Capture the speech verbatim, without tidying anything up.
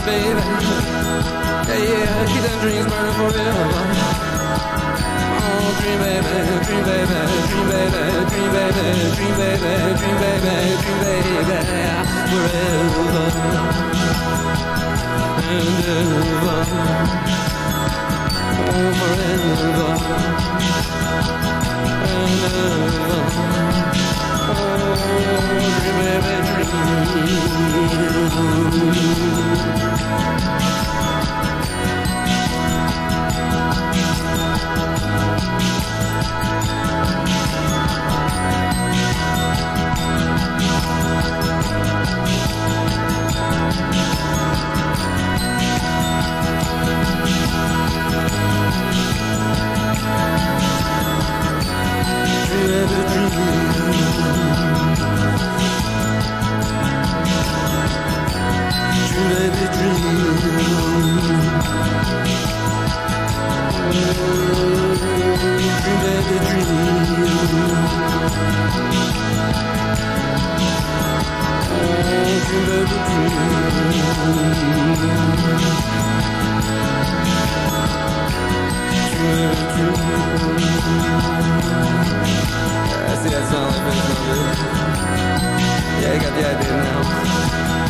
baby. Yeah, yeah, keep them dreams burning forever. Oh, dream baby, dream baby, dream baby, dream baby, dream baby, dream baby, dream baby, forever and ever. Oh, forever and ever. Oh, dream baby, I see that song like this. Yeah, you got the idea now.